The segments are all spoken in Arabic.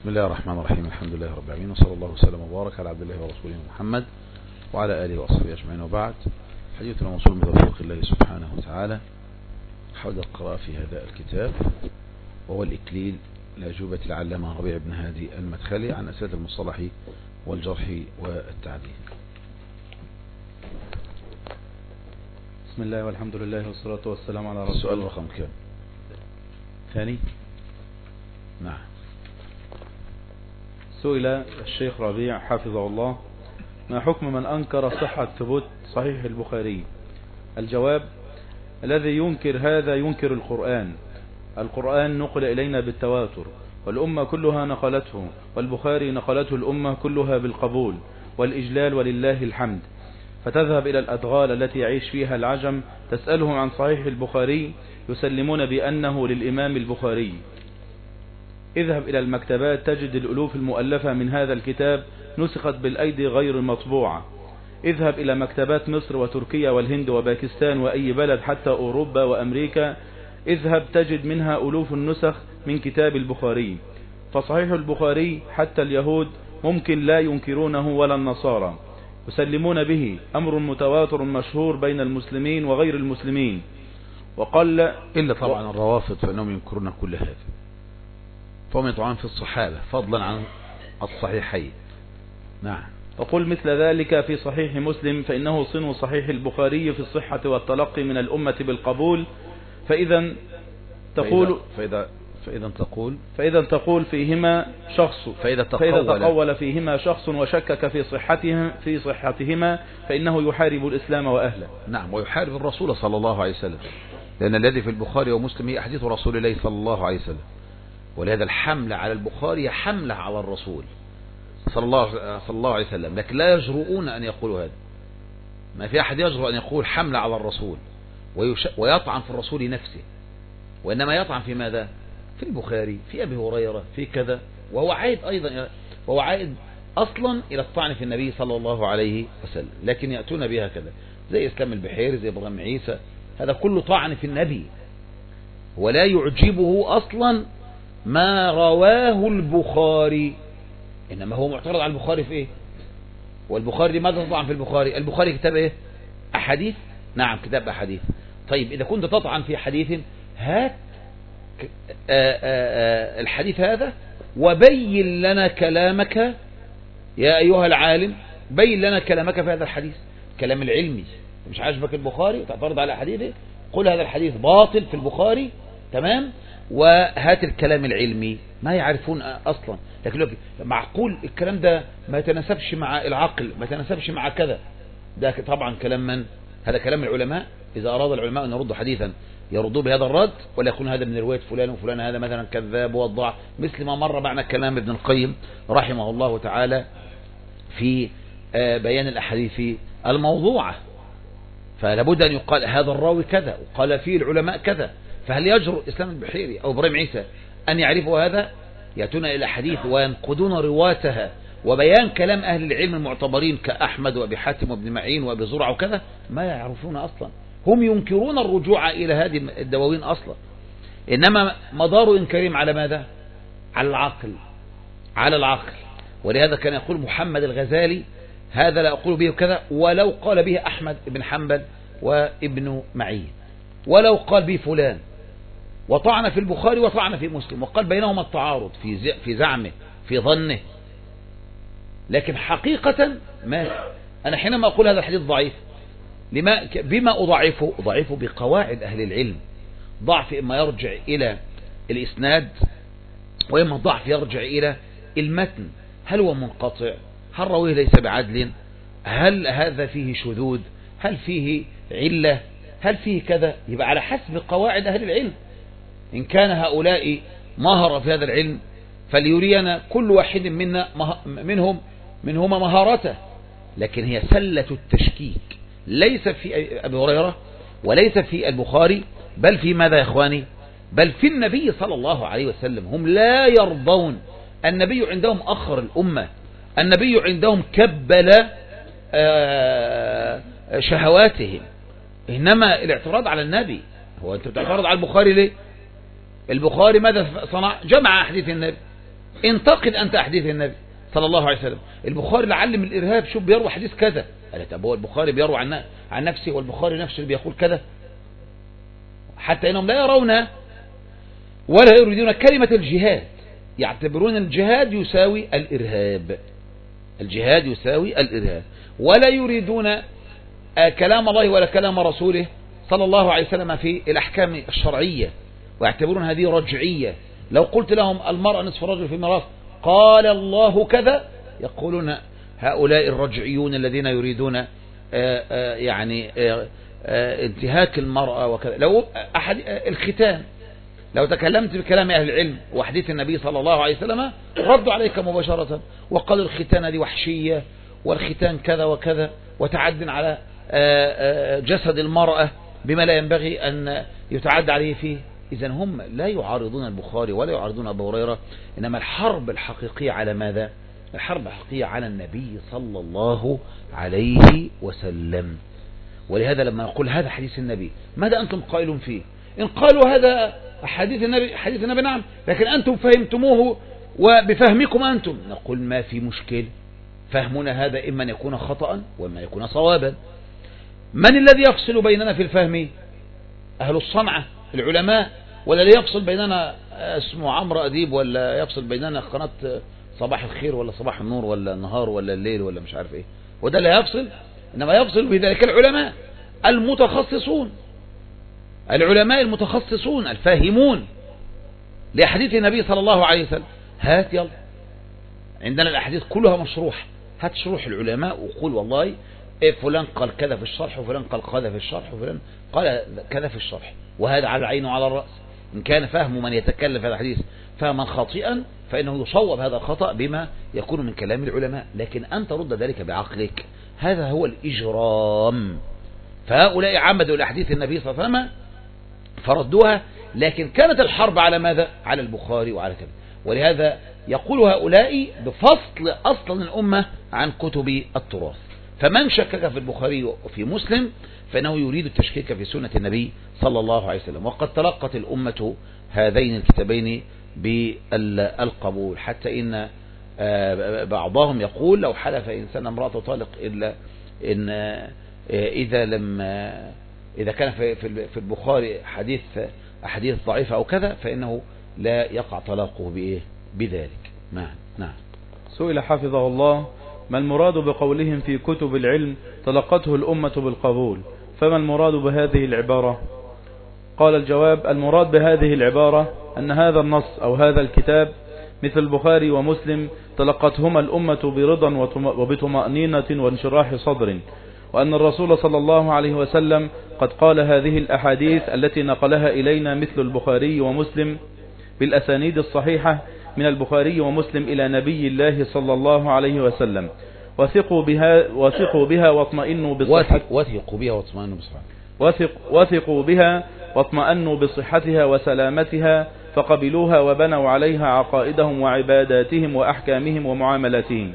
بسم الله الرحمن الرحيم. الحمد لله رب العالمين، وصلى الله وسلم وبارك على عبد الله ورسوله محمد وعلى آله وصحبه أجمعين، وبعد. حديثنا موصول بتوفيق الله سبحانه وتعالى حول القراءة في هذا الكتاب، وهو الإكليل لأجوبة العلامة ربيع بن هادي المدخلي عن أسئلة المصطلح والجرح والتعديل. بسم الله والحمد لله والصلاة والسلام على رسول الله. السؤال رقم كام؟ ثاني. نعم. سئل الشيخ ربيع حفظه الله: ما حكم من أنكر صحة ثبوت صحيح البخاري؟ الجواب: الذي ينكر هذا ينكر القرآن نقل إلينا بالتواتر، والأمة كلها نقلته، والبخاري نقلته الأمة كلها بالقبول والإجلال ولله الحمد. فتذهب إلى الأدغال التي يعيش فيها العجم تسألهم عن صحيح البخاري يسلمون بأنه للإمام البخاري. اذهب إلى المكتبات تجد الألوف المؤلفة من هذا الكتاب نسخت بالأيدي غير المطبوعة. اذهب إلى مكتبات مصر وتركيا والهند وباكستان وأي بلد حتى أوروبا وأمريكا، اذهب تجد منها ألوف النسخ من كتاب البخاري. فصحيح البخاري حتى اليهود ممكن لا ينكرونه ولا النصارى، يسلمون به، أمر متواتر مشهور بين المسلمين وغير المسلمين. وقال إلا طبعا الروافض فإنهم ينكرون كل هذا، فهم يطعنون في الصحابة فضلا عن الصحيحين. نعم. وقل مثل ذلك في صحيح مسلم، فإنه صنو صحيح البخاري في الصحة والتلقي من الأمة بالقبول. فإذا تقول فيهما شخص، فإذا تقول فيهما شخص وشكك في صحتهما فإنه يحارب الإسلام وأهله. نعم، ويحارب الرسول صلى الله عليه وسلم، لأن الذي في البخاري ومسلم هي أحاديث رسول الله صلى الله عليه وسلم، ولهذا الحملة على البخاري حملة على الرسول صلى الله عليه وسلم، لكن لا يجرؤون أن يقولوا هذا. ما في أحد يجرؤ أن يقول حملة على الرسول ويطعن في الرسول نفسه، وإنما يطعن في ماذا؟ في البخاري، في أبي هريرة، في كذا، وهو عائد أصلا إلى الطعن في النبي صلى الله عليه وسلم، لكن يأتون بها كذا، زي إسلام البحيري، زي إبراهيم عيسى، هذا كله طعن في النبي، ولا يعجبه أصلا ما رواه البخاري، إنما هو معترض على البخاري في إيه؟ والبخاري لماذا تطعن في البخاري؟ البخاري كتاب إيه؟ أحاديث. نعم، كتاب أحاديث. طيب إذا كنت تطعن في حديث، هات الحديث هذا وبين لنا كلامك يا أيها العالم، بين لنا كلامك في هذا الحديث، كلام العلمي. مش عاجبك البخاري وتعترض على حديثه، قل هذا الحديث باطل في البخاري، تمام، وهات الكلام العلمي. ما يعرفون أصلا، لكن معقول الكلام ده ما يتناسبش مع العقل، ما يتناسبش مع كذا. ده طبعا كلام من؟ هذا كلام العلماء. إذا أراد العلماء أن يردوا حديثا يردوا بهذا الرد، ولا يكون هذا من رواية فلان وفلان، هذا مثلا كذاب وضع، مثل ما مر معنا كلام ابن القيم رحمه الله تعالى في بيان الأحاديث الموضوعة. فلابد أن يقال هذا الراوي كذا، وقال فيه العلماء كذا. فهل يجرؤ إسلام البحيري أو إبراهيم عيسى أن يعرفوا هذا؟ يأتون إلى حديث وينقدون رواتها وبيان كلام أهل العلم المعتبرين كأحمد وأبي حاتم وابن معين وأبي زرع وكذا، ما يعرفون أصلا. هم ينكرون الرجوع إلى هذه الدواوين أصلا، إنما مدار إنكارهم على ماذا؟ على العقل. ولهذا كان يقول محمد الغزالي: هذا لا أقول به كذا ولو قال به أحمد بن حنبل وابن معين، ولو قال به فلان، وطعن في البخاري وطعن في مسلم، وقال بينهما التعارض في زعمه، في ظنه. لكن حقيقة ما أنا حينما أقول هذا الحديث ضعيف، بما أضعفه بقواعد أهل العلم. ضعف إما يرجع إلى الإسناد، وإما ضعف يرجع إلى المتن. هل هو منقطع؟ هل راويه ليس بعدل؟ هل هذا فيه شذوذ؟ هل فيه علة؟ هل فيه كذا؟ يبقى على حسب قواعد أهل العلم. إن كان هؤلاء مهر في هذا العلم فليرينا كل واحد منهما مهارته، لكن هي سلة التشكيك، ليس في أبي هريرة وليس في البخاري، بل في ماذا يا إخواني؟ بل في النبي صلى الله عليه وسلم. هم لا يرضون، النبي عندهم أخر الأمة، النبي عندهم كبل شهواتهم، إنما الاعتراض على النبي. هو أنت بتعترض على البخاري ليه؟ البخاري ماذا صنع؟ جمع أحاديث النبي، انتقد أنت أحاديث النبي صلى الله عليه وسلم. البخاري اللي علم الإرهاب شوف بيروي حديث كذا، قال طب هو البخاري بيروي عن نفسه، والبخاري نفسه اللي بيقول كذا؟ حتى إنهم لا يرون ولا يريدون كلمة الجهاد، يعتبرون الجهاد يساوي الإرهاب، الجهاد يساوي الإرهاب، ولا يريدون كلام الله ولا كلام رسوله صلى الله عليه وسلم في الأحكام الشرعية، ويعتبرون هذه رجعية. لو قلت لهم المرأة نصف الرجل في ميراث قال الله كذا، يقولون هؤلاء الرجعيون الذين يريدون انتهاك المرأة وكذا. لو الختان، لو تكلمت بكلام أهل العلم وحديث النبي صلى الله عليه وسلم ردوا عليك مباشرة وقالوا الختان دي وحشية، والختان كذا وكذا، وتعد على جسد المرأة بما لا ينبغي أن يتعد عليه فيه. إذن هم لا يعارضون البخاري ولا يعارضون أبو هريرة، إنما الحرب الحقيقية على ماذا؟ الحرب الحقيقية على النبي صلى الله عليه وسلم. ولهذا لما نقول هذا حديث النبي ماذا أنتم قائلون فيه؟ إن قالوا هذا حديث النبي نعم، لكن أنتم فهمتموه وبفهمكم أنتم، نقول ما في مشكل، فهمنا هذا إما أن يكون خطأ وإما يكون صوابا. من الذي يفصل بيننا في الفهم؟ أهل الصنعة العلماء، ولا اللي يفصل بيننا اسمه عمرو أديب، ولا يفصل بيننا قناة صباح الخير ولا صباح النور ولا النهار ولا الليل ولا مش عارف ايه؟ وده اللي يفصل، إنما يفصل بذلك العلماء المتخصصون، العلماء المتخصصون الفاهمون لأحاديث النبي صلى الله عليه وسلم. هات يلا، عندنا الأحاديث كلها مشروح، هات شروح العلماء وقول والله إيه فلان قال كذا في الشرح، وفلان قال كذا في الشرح، وفلان قال كذا في الشرح، وهذا على العين وعلى الرأس. إن كان فهم من يتكلم في هذا الحديث فهما خاطئا فإنه يصوب هذا الخطأ بما يكون من كلام العلماء، لكن أن ترد ذلك بعقلك هذا هو الإجرام. فهؤلاء عمدوا لأحاديث النبي صلى الله عليه وسلم فردوها، لكن كانت الحرب على ماذا؟ على البخاري وعلى كذا. ولهذا يقول هؤلاء بفصل أصلا الأمة عن كتب التراث. فمن شكك في البخاري وفي مسلم فإنه يريد التشكيك في سنة النبي صلى الله عليه وسلم. وقد تلقت الأمة هذين الكتابين بالقبول، حتى إن بعضهم يقول لو حلف إنسان امرأة طالق إلا إن إذا كان في البخاري حديث ضعيفة أو كذا فإنه لا يقع طلاقه بذلك. نعم. سئل حفظه الله ما المراد بقولهم في كتب العلم تلقته الأمة بالقبول، فما المراد بهذه العبارة؟ قال الجواب المراد بهذه العبارة أن هذا النص أو هذا الكتاب مثل البخاري ومسلم تلقتهما الأمة برضا وبطمأنينة وانشراح صدر، وأن الرسول صلى الله عليه وسلم قد قال هذه الأحاديث التي نقلها إلينا مثل البخاري ومسلم بالأسانيد الصحيحة من البخاري ومسلم إلى نبي الله صلى الله عليه وسلم، وثقوا بها واطمئنوا بصحتها وثقوا بها واطمأنوا بصحتها وسلامتها، فقبلوها وبنوا عليها عقائدهم وعباداتهم وأحكامهم ومعاملاتهم.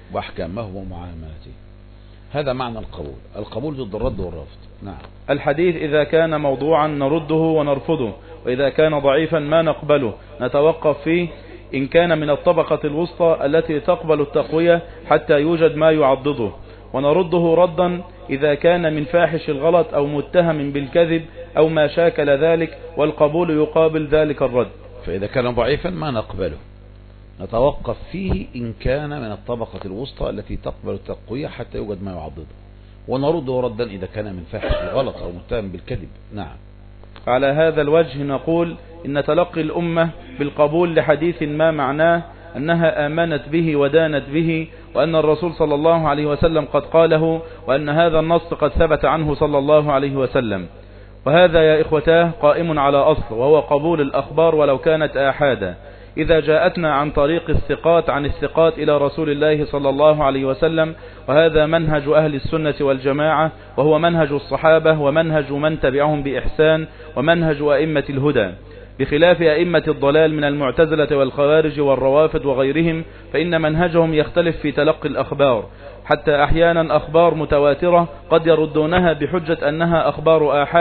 هذا معنى القبول ضد الرد والرفض. نعم. الحديث إذا كان موضوعا نرده ونرفضه، وإذا كان ضعيفا ما نقبله، نتوقف فيه إن كان من الطبقة الوسطى التي تقبل التقوية حتى يوجد ما يعضده، ونرده ردا إذا كان من فاحش الغلط أو متهم بالكذب أو ما شاكل ذلك، والقبول يقابل ذلك الرد. فإذا كان ضعيفا ما نقبله، نتوقف فيه إن كان من الطبقة الوسطى التي تقبل التقوية حتى يوجد ما يعضده، ونرده ردا إذا كان من فاحش الغلط أو متهم بالكذب. نعم. على هذا الوجه نقول إن تلقي الأمة بالقبول لحديث ما معناه أنها آمنت به ودانت به، وأن الرسول صلى الله عليه وسلم قد قاله، وأن هذا النص قد ثبت عنه صلى الله عليه وسلم. وهذا يا إخوتاه قائم على أصل، وهو قبول الأخبار ولو كانت آحادا إذا جاءتنا عن طريق الثقات عن الثقات إلى رسول الله صلى الله عليه وسلم. وهذا منهج أهل السنة والجماعة، وهو منهج الصحابة ومنهج من تبعهم بإحسان ومنهج أئمة الهدى، بخلاف أئمة الضلال من المعتزلة والخوارج والروافض وغيرهم، فإن منهجهم يختلف في تلقي الأخبار، حتى أحيانا أخبار متواترة قد يردونها بحجة أنها أخبار آحاد،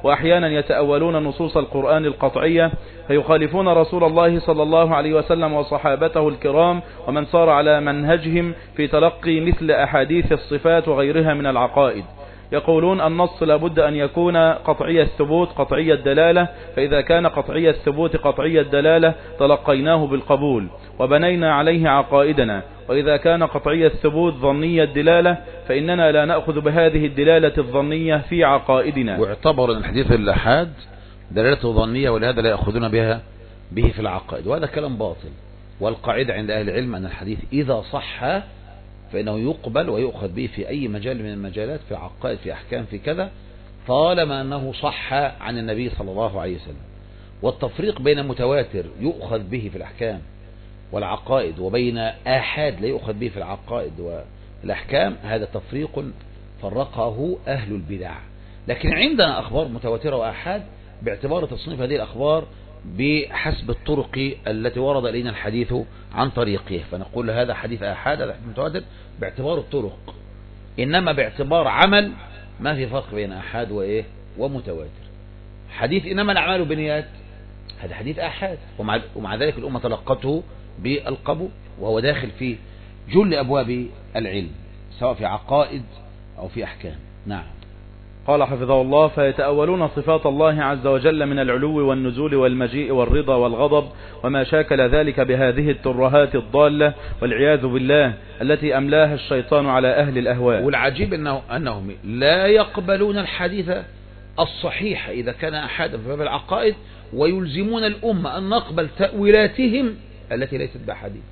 وأحيانا يتأولون نصوص القرآن القطعية فيخالفون رسول الله صلى الله عليه وسلم وصحابته الكرام ومن صار على منهجهم في تلقي مثل أحاديث الصفات وغيرها من العقائد. يقولون النص لابد أن يكون قطعي الثبوت قطعي الدلالة، فإذا كان قطعي الثبوت قطعي الدلالة تلقيناه بالقبول وبنينا عليه عقائدنا، وإذا كان قطعي الثبوت ظني الدلالة فإننا لا نأخذ بهذه الدلالة الظنية في عقائدنا. واعتبر أن الحديث الأحاد دلالته ظنية ولهذا لا يأخذون به في العقائد، وهذا كلام باطل. والقاعدة عند أهل العلم أن الحديث إذا صح فإنه يقبل ويؤخذ به في أي مجال من المجالات، في عقائد، في أحكام، في كذا، طالما أنه صح عن النبي صلى الله عليه وسلم. والتفريق بين متواتر يؤخذ به في الأحكام والعقائد وبين آحاد لا يؤخذ به في العقائد والأحكام، هذا تفريق فرقه أهل البدع. لكن عندنا أخبار متواترة وآحاد باعتبار تصنيف هذه الأخبار بحسب الطرق التي ورد إلينا الحديث عن طريقه، فنقول هذا حديث آحاد هذا حديث متواتر باعتبار الطرق، إنما باعتبار عمل ما في فرق بين آحاد ومتواتر. حديث إنما الأعمال بالنيات هذا حديث آحاد، ومع ذلك الأمة تلقته بالقبول، وهو داخل في جل أبواب العلم سواء في عقائد أو في أحكام. نعم. قال حفظه الله: فيتأولون صفات الله عز وجل من العلو والنزول والمجيء والرضا والغضب وما شاكل ذلك بهذه الترهات الضالة والعياذ بالله التي أملاها الشيطان على أهل الأهواء. والعجيب أنهم لا يقبلون الحديث الصحيح إذا كان أحدا في باب العقائد، ويلزمون الأمة أن نقبل تأويلاتهم التي ليست بحديث.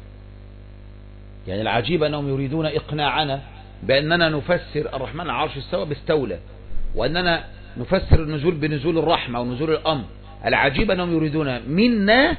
يعني العجيب أنهم يريدون إقناعنا بأننا نفسر الرحمن على العرش استوى باستولى، وأننا نفسر النزول بنزول الرحمة ونزول الأمر. العجيب أنهم يريدون منا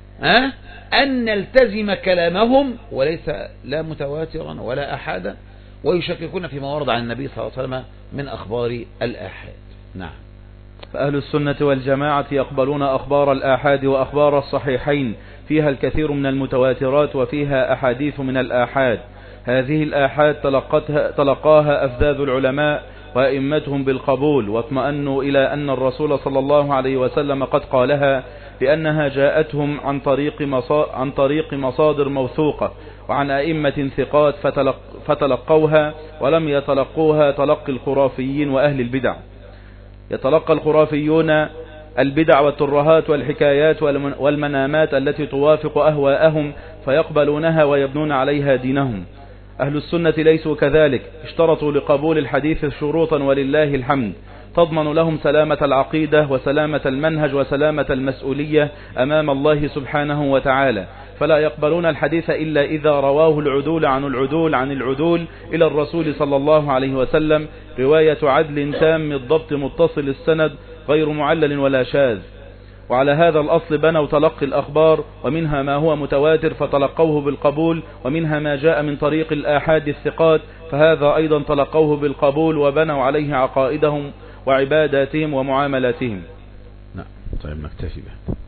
أن نلتزم كلامهم وليس لا متواترا ولا أحدا، ويشككون فيما ورد عن النبي صلى الله عليه وسلم من أخبار الآحاد. نعم. فأهل السنة والجماعة يقبلون أخبار الآحاد وأخبار الصحيحين، فيها الكثير من المتواترات وفيها أحاديث من الآحاد. هذه الآحاد تلقاها أفذاذ العلماء وأئمتهم بالقبول، واطمأنوا إلى أن الرسول صلى الله عليه وسلم قد قالها، لأنها جاءتهم عن طريق مصادر موثوقة وعن أئمة ثقات فتلقوها، ولم يتلقوها تلقي الخرافيين وأهل البدع. يتلقى الخرافيون البدع والترهات والحكايات والمنامات التي توافق أهواءهم فيقبلونها ويبنون عليها دينهم. أهل السنة ليسوا كذلك، اشترطوا لقبول الحديث شروطا ولله الحمد تضمن لهم سلامة العقيدة وسلامة المنهج وسلامة المسؤولية أمام الله سبحانه وتعالى، فلا يقبلون الحديث إلا إذا رواه العدول عن العدول إلى الرسول صلى الله عليه وسلم، رواية عدل تام الضبط متصل السند غير معلل ولا شاذ. وعلى هذا الأصل بنوا تلقي الأخبار، ومنها ما هو متواتر فتلقوه بالقبول، ومنها ما جاء من طريق الآحاد الثقات فهذا أيضا تلقوه بالقبول وبنوا عليه عقائدهم وعباداتهم ومعاملاتهم. نعم. طيب نكتفي به.